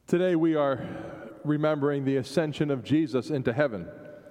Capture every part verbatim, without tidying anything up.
Today we are remembering the ascension of Jesus into heaven.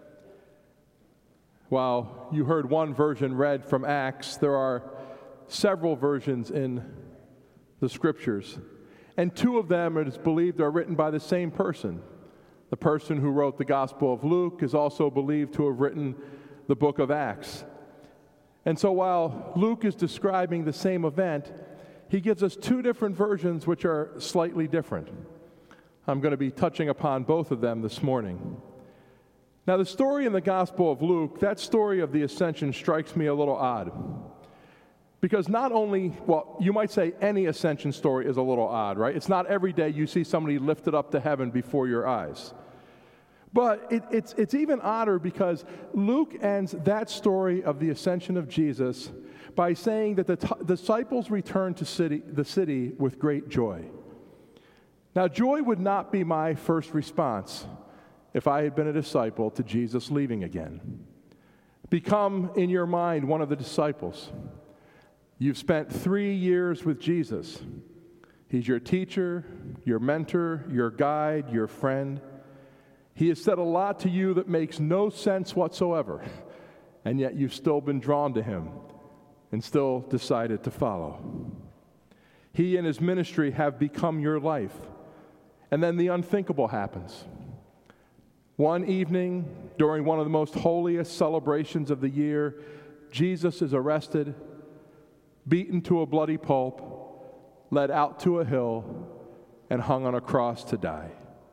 While you heard one version read from Acts, there are several versions in the Scriptures, and two of them, it is believed, are written by the same person. The person who wrote the Gospel of Luke is also believed to have written the book of Acts. And so while Luke is describing the same event, he gives us two different versions which are slightly different. I'm going to be touching upon both of them this morning. Now, the story in the Gospel of Luke, that story of the ascension strikes me a little odd. Because not only, well, you might say any ascension story is a little odd, right? It's not every day you see somebody lifted up to heaven before your eyes. But it, it's, it's even odder because Luke ends that story of the ascension of Jesus by saying that the t- disciples returned to city, the city with great joy. Now, joy would not be my first response if I had been a disciple to Jesus leaving again. Become, in your mind, one of the disciples. You've spent three years with Jesus. He's your teacher, your mentor, your guide, your friend. He has said a lot to you that makes no sense whatsoever, and yet you've still been drawn to him and still decided to follow. He and his ministry have become your life. And then the unthinkable happens. One evening, during one of the most holiest celebrations of the year, Jesus is arrested, beaten to a bloody pulp, led out to a hill, and hung on a cross to die.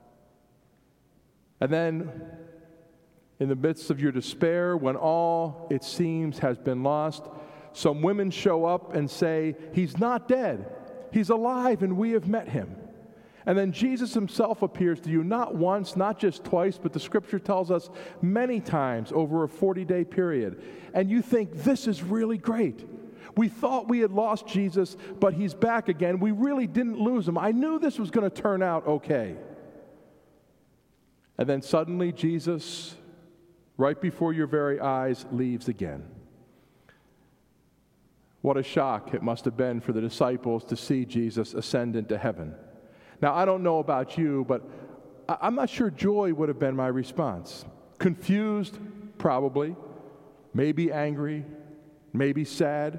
And then, in the midst of your despair, when all it seems has been lost, some women show up and say, "He's not dead. He's alive, and we have met him." And then Jesus himself appears to you not once, not just twice, but the Scripture tells us many times over a forty-day period. And you think, this is really great. We thought we had lost Jesus, but he's back again. We really didn't lose him. I knew this was going to turn out okay. And then suddenly Jesus, right before your very eyes, leaves again. What a shock it must have been for the disciples to see Jesus ascend into heaven. Now, I don't know about you, but I'm not sure joy would have been my response. Confused, probably. Maybe angry. Maybe sad.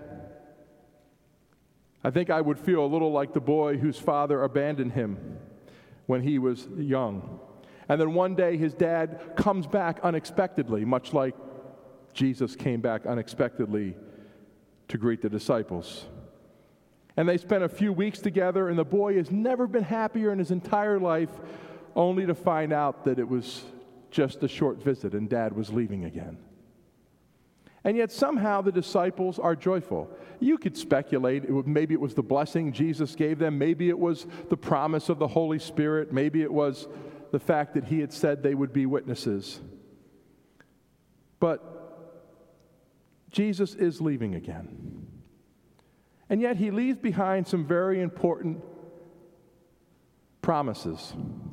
I think I would feel a little like the boy whose father abandoned him when he was young. And then one day his dad comes back unexpectedly, much like Jesus came back unexpectedly to greet the disciples. And they spent a few weeks together, and the boy has never been happier in his entire life, only to find out that it was just a short visit and Dad was leaving again. And yet somehow the disciples are joyful. You could speculate, it would, maybe it was the blessing Jesus gave them, maybe it was the promise of the Holy Spirit, maybe it was the fact that he had said they would be witnesses. But Jesus is leaving again. And yet he leaves behind some very important promises.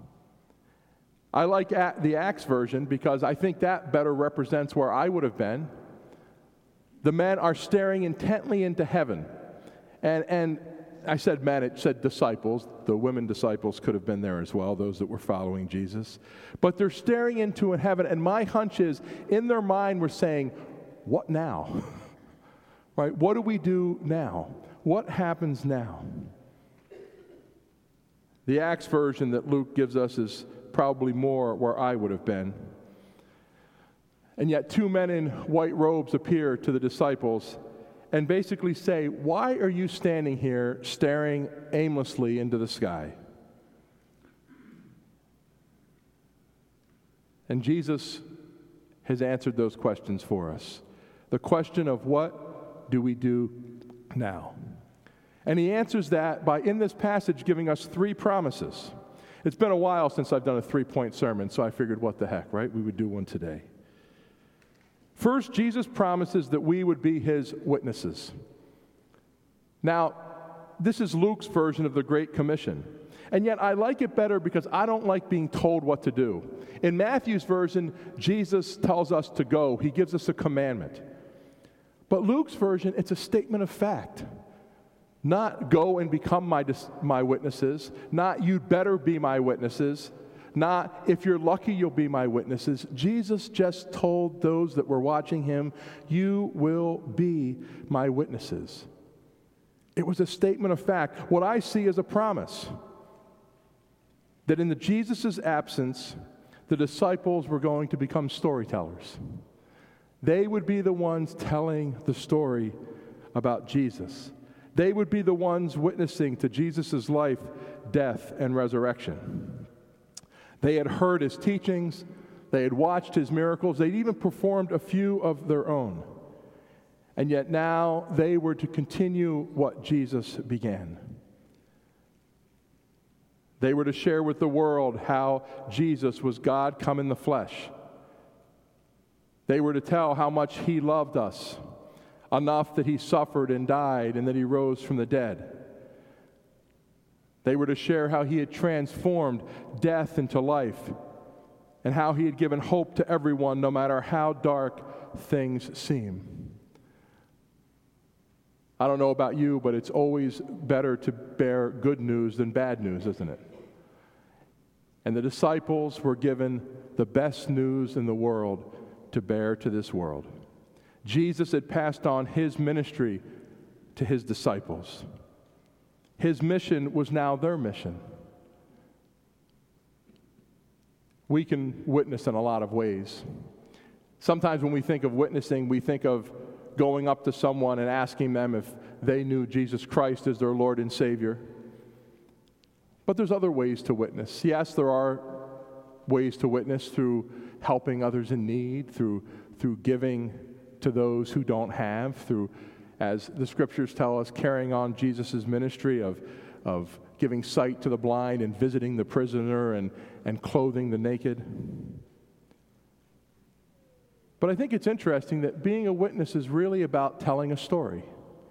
I like the Acts version because I think that better represents where I would have been. The men are staring intently into heaven. And, and I said men, it said disciples. The women disciples could have been there as well, those that were following Jesus. But they're staring into heaven, and my hunch is, in their mind, we're saying, what now? Right? What do we do now? What happens now? The Acts version that Luke gives us is probably more where I would have been. And yet two men in white robes appear to the disciples and basically say, "Why are you standing here staring aimlessly into the sky?" And Jesus has answered those questions for us. The question of what do we do now? And he answers that by, in this passage, giving us three promises. It's been a while since I've done a three-point sermon, so I figured, what the heck, right? We would do one today. First, Jesus promises that we would be his witnesses. Now, this is Luke's version of the Great Commission. And yet I like it better because I don't like being told what to do. In Matthew's version, Jesus tells us to go. He gives us a commandment. But Luke's version, it's a statement of fact. Not go and become my, dis- my witnesses. Not you'd better be my witnesses. Not if you're lucky you'll be my witnesses. Jesus just told those that were watching him, you will be my witnesses. It was a statement of fact. What I see is a promise that in the Jesus' absence, the disciples were going to become storytellers. They would be the ones telling the story about Jesus. They would be the ones witnessing to Jesus' life, death, and resurrection. They had heard his teachings. They had watched his miracles. They'd even performed a few of their own. And yet now they were to continue what Jesus began. They were to share with the world how Jesus was God come in the flesh. They were to tell how much he loved us, enough that he suffered and died and that he rose from the dead. They were to share how he had transformed death into life and how he had given hope to everyone no matter how dark things seem. I don't know about you, but it's always better to bear good news than bad news, isn't it? And the disciples were given the best news in the world to bear to this world. Jesus had passed on his ministry to his disciples. His mission was now their mission. We can witness in a lot of ways. Sometimes when we think of witnessing, we think of going up to someone and asking them if they knew Jesus Christ as their Lord and Savior. But there's other ways to witness. Yes, there are ways to witness through helping others in need, through, through giving to those who don't have, through, as the scriptures tell us, carrying on Jesus' ministry of, of giving sight to the blind and visiting the prisoner and, and clothing the naked. But I think it's interesting that being a witness is really about telling a story.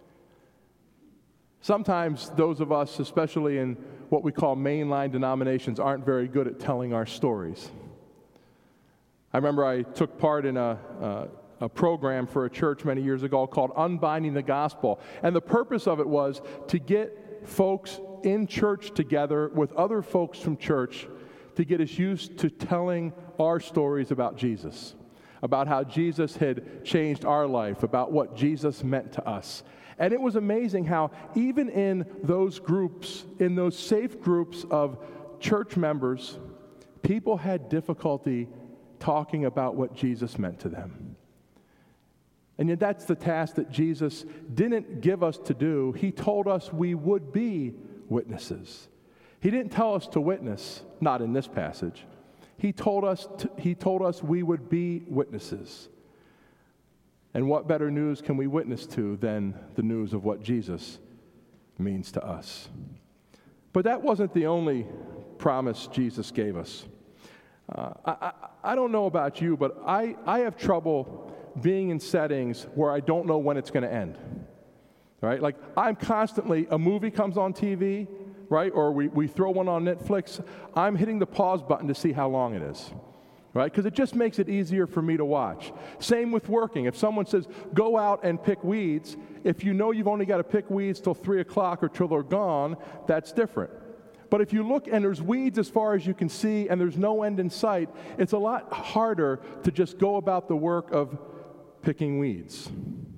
Sometimes those of us, especially in what we call mainline denominations, aren't very good at telling our stories. I remember I took part in a, uh, a program for a church many years ago called Unbinding the Gospel. And the purpose of it was to get folks in church together with other folks from church to get us used to telling our stories about Jesus, about how Jesus had changed our life, about what Jesus meant to us. And it was amazing how even in those groups, in those safe groups of church members, people had difficulty talking about what Jesus meant to them. And yet that's the task that Jesus didn't give us to do. He told us we would be witnesses. He didn't tell us to witness, not in this passage. He told us to, he told us we would be witnesses. And what better news can we witness to than the news of what Jesus means to us? But that wasn't the only promise Jesus gave us. Uh, I, I, I don't know about you, but I, I have trouble being in settings where I don't know when it's going to end. Right? Like, I'm constantly, a movie comes on T V, right? Or we, we throw one on Netflix. I'm hitting the pause button to see how long it is. Right? Because it just makes it easier for me to watch. Same with working. If someone says, go out and pick weeds, if you know you've only got to pick weeds till three o'clock or till they're gone, that's different. But if you look and there's weeds as far as you can see and there's no end in sight, it's a lot harder to just go about the work of picking weeds.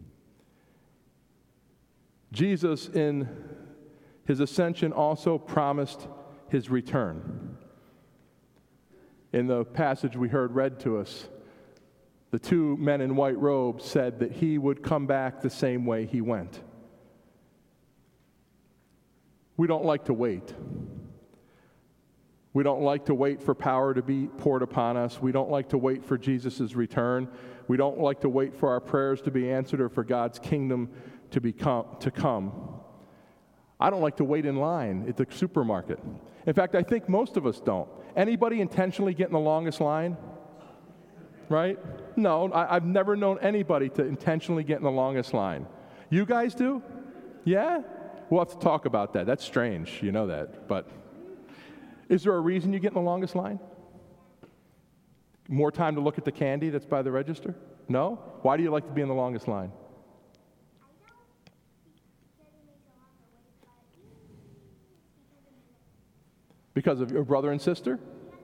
Jesus, in his ascension, also promised his return. In the passage we heard read to us, the two men in white robes said that he would come back the same way he went. We don't like to wait. We don't like to wait for power to be poured upon us. We don't like to wait for Jesus' return. We don't like to wait for our prayers to be answered or for God's kingdom to, become, to come. I don't like to wait in line at the supermarket. In fact, I think most of us don't. Anybody intentionally get in the longest line? Right? No, I, I've never known anybody to intentionally get in the longest line. You guys do? Yeah? We'll have to talk about that. That's strange. You know that. But is there a reason you get in the longest line? More time to look at the candy that's by the register? No? Why do you like to be in the longest line? Because of your brother and sister?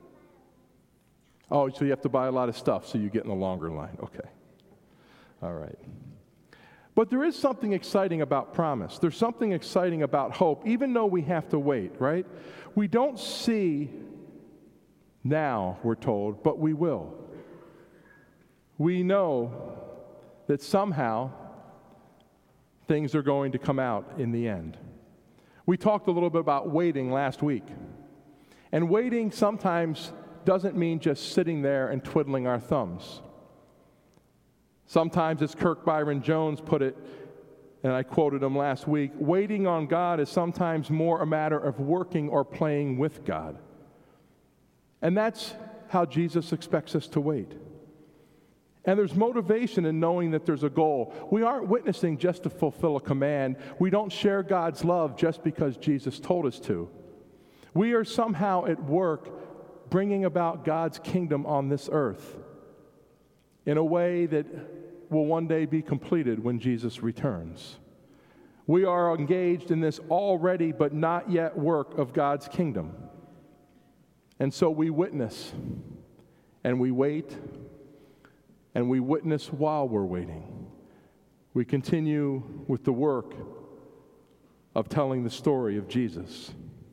Oh, so you have to buy a lot of stuff so you get in the longer line. Okay. All right. But there is something exciting about promise. There's something exciting about hope, even though we have to wait, right? We don't see now, we're told, but we will. We know that somehow things are going to come out in the end. We talked a little bit about waiting last week. And waiting sometimes doesn't mean just sitting there and twiddling our thumbs. Sometimes, as Kirk Byron Jones put it, and I quoted him last week, waiting on God is sometimes more a matter of working or playing with God. And that's how Jesus expects us to wait. And there's motivation in knowing that there's a goal. We aren't witnessing just to fulfill a command. We don't share God's love just because Jesus told us to. We are somehow at work bringing about God's kingdom on this earth in a way that will one day be completed when Jesus returns. We are engaged in this already but not yet work of God's kingdom. And so we witness, and we wait, and we witness while we're waiting. We continue with the work of telling the story of Jesus.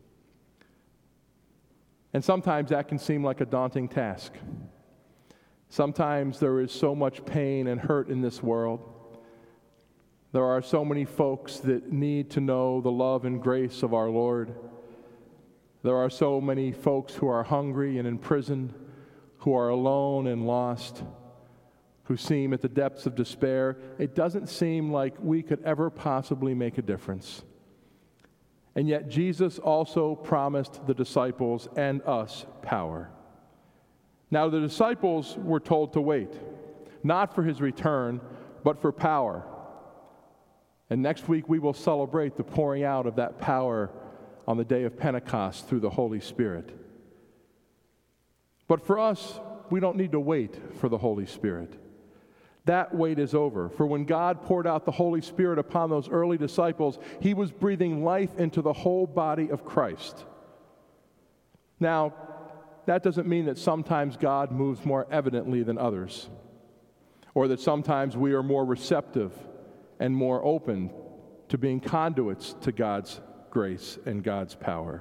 And sometimes that can seem like a daunting task. Sometimes there is so much pain and hurt in this world. There are so many folks that need to know the love and grace of our Lord. There are so many folks who are hungry and in prison, who are alone and lost, who seem at the depths of despair. It doesn't seem like we could ever possibly make a difference. And yet Jesus also promised the disciples and us power. Now the disciples were told to wait, not for his return, but for power. And next week we will celebrate the pouring out of that power on the day of Pentecost through the Holy Spirit. But for us, we don't need to wait for the Holy Spirit. That wait is over. For when God poured out the Holy Spirit upon those early disciples, he was breathing life into the whole body of Christ. Now, that doesn't mean that sometimes God moves more evidently than others, or that sometimes we are more receptive and more open to being conduits to God's grace and God's power.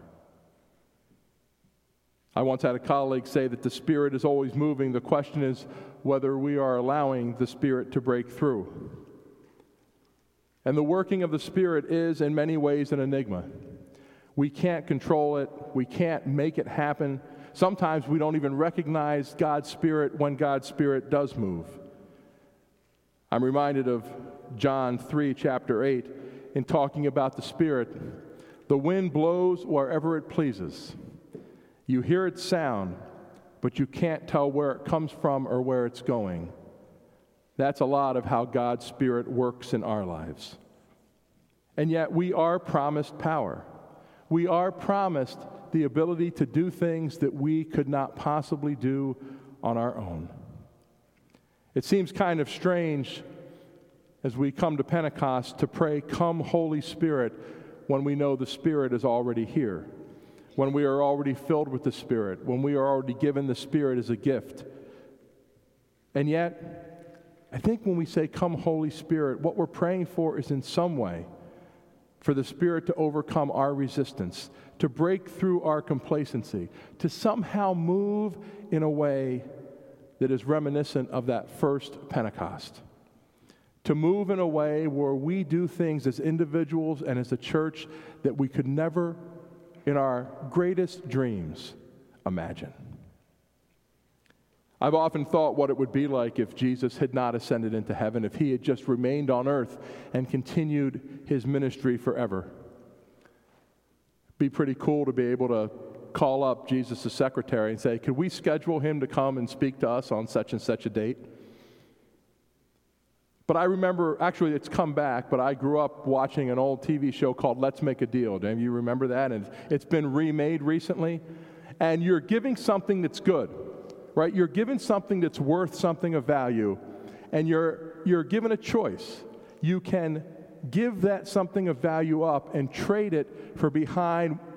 I once had a colleague say that the Spirit is always moving. The question is whether we are allowing the Spirit to break through. And the working of the Spirit is, in many ways, an enigma. We can't control it. We can't make it happen. Sometimes we don't even recognize God's Spirit when God's Spirit does move. I'm reminded of John three, chapter eight, in talking about the Spirit. The wind blows wherever it pleases. You hear its sound, but you can't tell where it comes from or where it's going. That's a lot of how God's Spirit works in our lives. And yet we are promised power. We are promised the ability to do things that we could not possibly do on our own. It seems kind of strange as we come to Pentecost to pray, "Come, Holy Spirit," when we know the Spirit is already here, when we are already filled with the Spirit, when we are already given the Spirit as a gift. And yet, I think when we say, "Come, Holy Spirit," what we're praying for is in some way for the Spirit to overcome our resistance, to break through our complacency, to somehow move in a way that is reminiscent of that first Pentecost. To move in a way where we do things as individuals and as a church that we could never, in our greatest dreams, imagine. I've often thought what it would be like if Jesus had not ascended into heaven, if he had just remained on earth and continued his ministry forever. It'd be pretty cool to be able to call up Jesus' secretary and say, "Could we schedule him to come and speak to us on such and such a date?" But I remember, actually it's come back, but I grew up watching an old T V show called Let's Make a Deal. Do any of you remember that? And it's been remade recently. And you're giving something that's good, right? You're given something that's worth something of value, and you're you're given a choice. You can give that something of value up and trade it for behind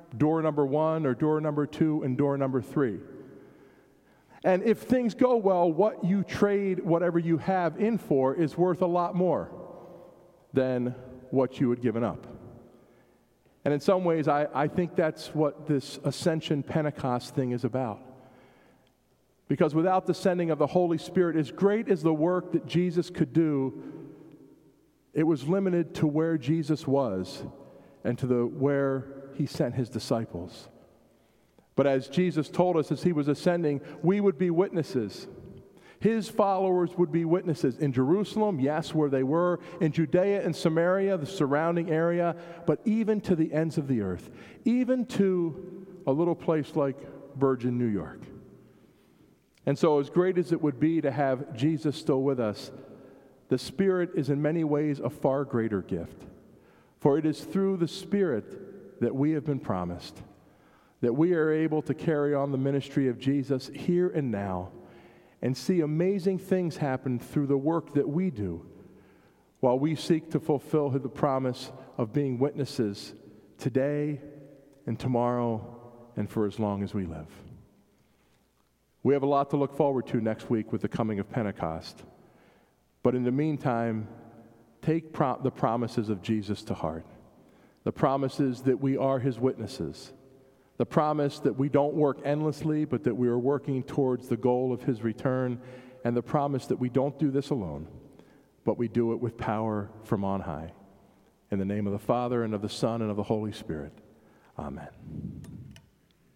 door number one or door number two and door number three. And if things go well, what you trade whatever you have in for is worth a lot more than what you had given up. And in some ways, I, I think that's what this Ascension Pentecost thing is about. Because without the sending of the Holy Spirit, as great as the work that Jesus could do, it was limited to where Jesus was and to the where he sent his disciples. But as Jesus told us as he was ascending, we would be witnesses. His followers would be witnesses in Jerusalem, yes, where they were, in Judea and Samaria, the surrounding area, but even to the ends of the earth, even to a little place like Bergen, New York. And so as great as it would be to have Jesus still with us, the Spirit is in many ways a far greater gift. For it is through the Spirit that we have been promised, that we are able to carry on the ministry of Jesus here and now and see amazing things happen through the work that we do while we seek to fulfill the promise of being witnesses today and tomorrow and for as long as we live. We have a lot to look forward to next week with the coming of Pentecost. But in the meantime, take pro- the promises of Jesus to heart. The promises that we are his witnesses. The promise that we don't work endlessly, but that we are working towards the goal of his return. And the promise that we don't do this alone, but we do it with power from on high. In the name of the Father, and of the Son, and of the Holy Spirit. Amen.